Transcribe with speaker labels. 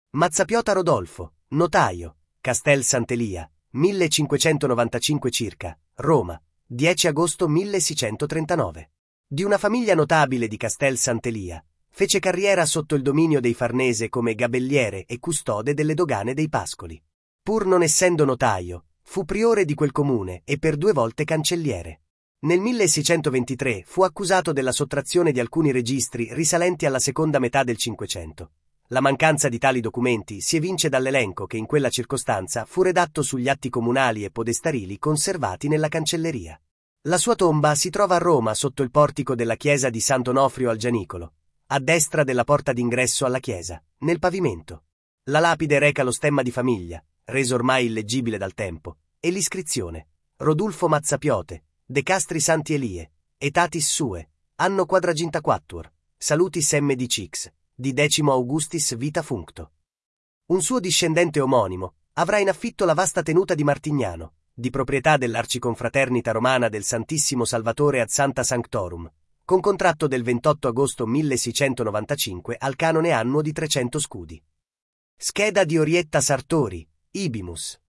Speaker 1: Mazzapiota Rodolfo, notaio, Castel Sant'Elia, 1595 circa, Roma, 10 agosto 1639. Di una famiglia notabile di Castel Sant'Elia, fece carriera sotto il dominio dei Farnese come gabelliere e custode delle dogane dei Pascoli. Pur non essendo notaio, fu priore di quel comune e per 2 volte cancelliere. Nel 1623 fu accusato della sottrazione di alcuni registri risalenti alla seconda metà del Cinquecento. La mancanza di tali documenti si evince dall'elenco che in quella circostanza fu redatto sugli atti comunali e podestarili conservati nella cancelleria. La sua tomba si trova a Roma sotto il portico della chiesa di Sant'Onofrio al Gianicolo, a destra della porta d'ingresso alla chiesa, nel pavimento. La lapide reca lo stemma di famiglia, reso ormai illeggibile dal tempo, e l'iscrizione: Rodulfo Mazzapiote, de Castri Santi Elie, etatis sue, anno quadragintaquattuor, salutis MDCX, di 10 Augustis vita functo. Un suo discendente omonimo avrà in affitto la vasta tenuta di Martignano, di proprietà dell'Arciconfraternita Romana del Santissimo Salvatore ad Santa Sanctorum, con contratto del 28 agosto 1695 al canone annuo di 300 scudi. Scheda di Orietta Sartori, Ibimus.